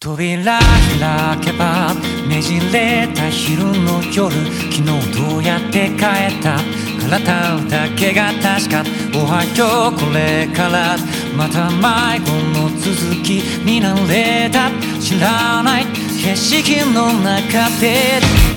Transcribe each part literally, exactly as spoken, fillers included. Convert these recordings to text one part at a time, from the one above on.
扉開けばねじれた昼の夜、昨日どうやって帰った体だけが確か。おはようこれからまた迷子の続きになれた。知らない景色の中で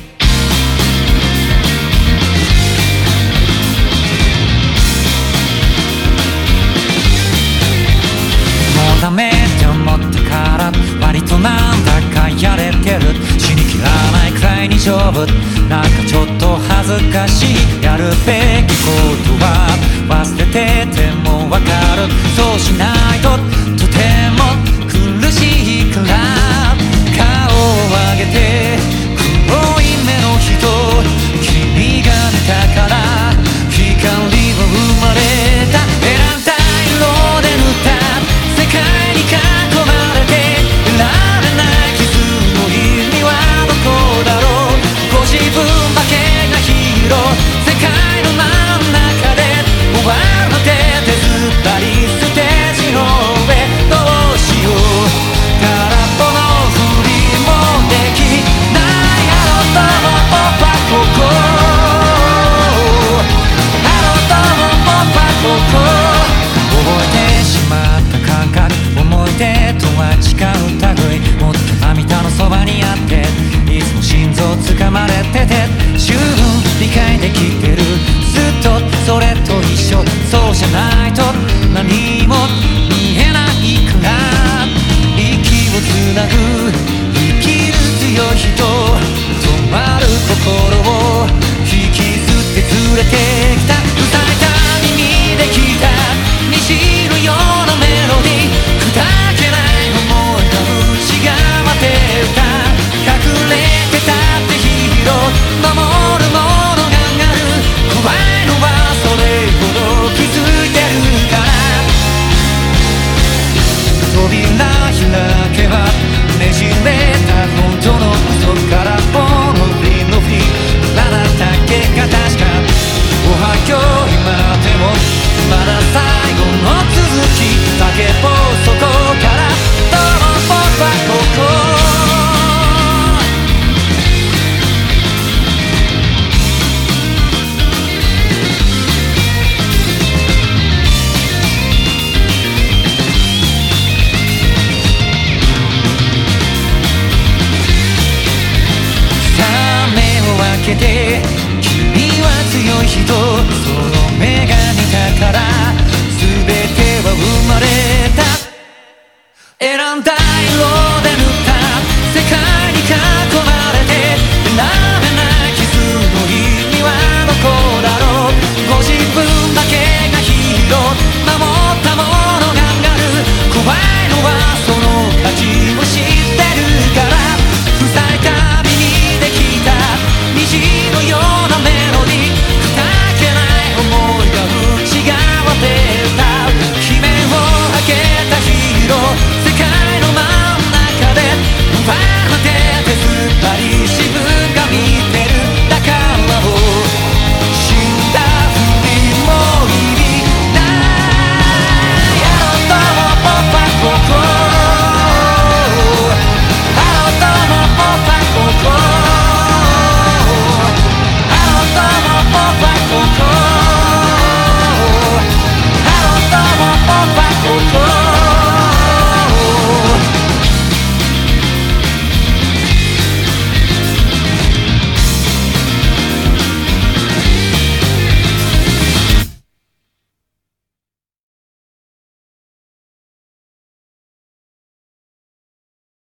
もうダメって思ったから割となんだかやれてる。死にきらないくらいに丈夫。なんかちょっと恥ずかしい。やるべきことは忘れててもわかる。そうしないととても苦しいから。顔を上げて黒い目の人、君が出たから光は生まれた。選んだ色で塗った世界に囲まれていられない傷の意味はどこだろう。ご自分だけがヒーロー。世界の真ん中で終わるので手ずったりステージの上どうしよう。空っぽのふりもできないあのとも僕はここ。あのとも僕はここ。覚えてしまった感覚、思い出とは違う類。もっと涙のそばにあっていつも心臓掴まれてて十分理解できてる。ずっとそれと一緒。そうじゃないと何も見えないから。息をつなぐ生きる強い人